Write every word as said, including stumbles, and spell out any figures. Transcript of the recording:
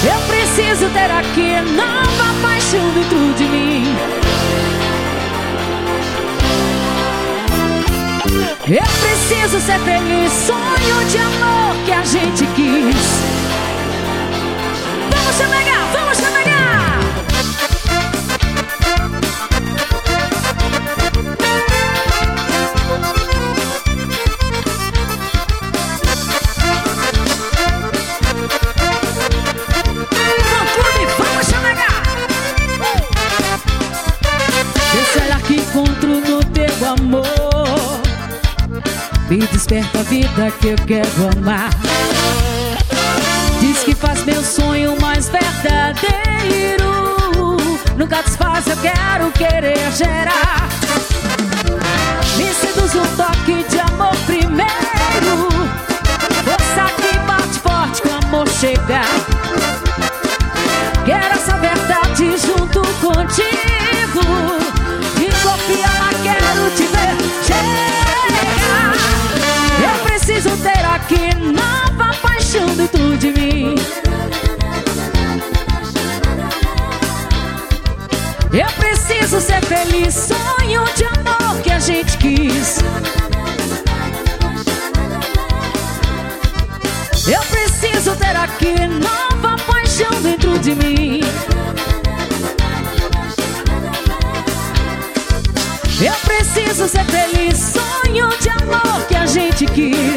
Eu preciso ter aqui nova paixão dentro de mim. Eu preciso ser feliz, sonho de amor que a gente quis. Vamos chamegar, vamos chamegar. Vamos, vamos chamegar. Esse olhar que encontro no teu amor me desperta a vida que eu quero amar. Diz que faz meu sonho mais verdadeiro. Nunca desfaz, eu quero querer gerar. Me seduz um toque de amor primeiro. Força que bate forte com amor chegar. Quero essa verdade junto contigo. De corpo e alma quero te ver chegar. Eu preciso ter aqui nova paixão dentro de mim. Eu preciso ser feliz, sonho de amor que a gente quis. Eu preciso ter aqui nova paixão dentro de mim. Eu preciso ser feliz, sonho de amor que a gente quis.